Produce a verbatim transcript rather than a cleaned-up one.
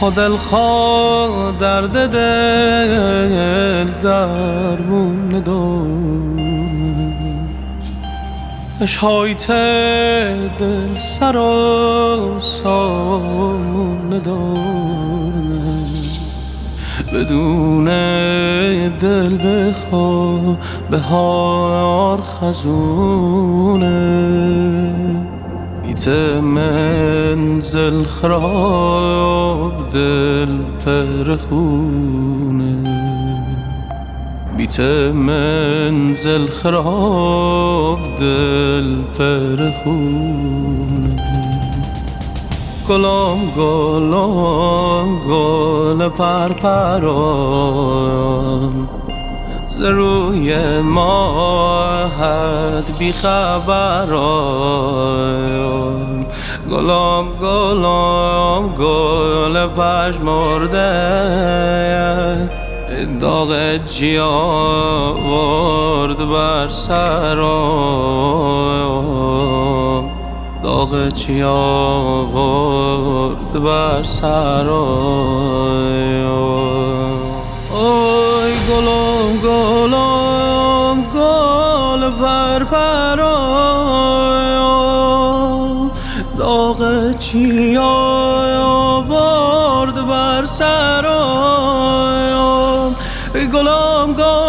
خودل خواه درد دل درمون دارم اشهایت دل سر و سامون دارم بدون دل بخواه بهار خزونه بیت منزل خراب دل پرخونه بیت منزل خراب دل پرخونه گلام گلام گل پرپران ز روی ماهت بی خبران گلام گلام گل پژمرده داغ جیا ورد بر سرام داغ جیا ورد بر سرام اوی گلام گلام گل پرپران داغ چیا ورد بر سرام گلام گلام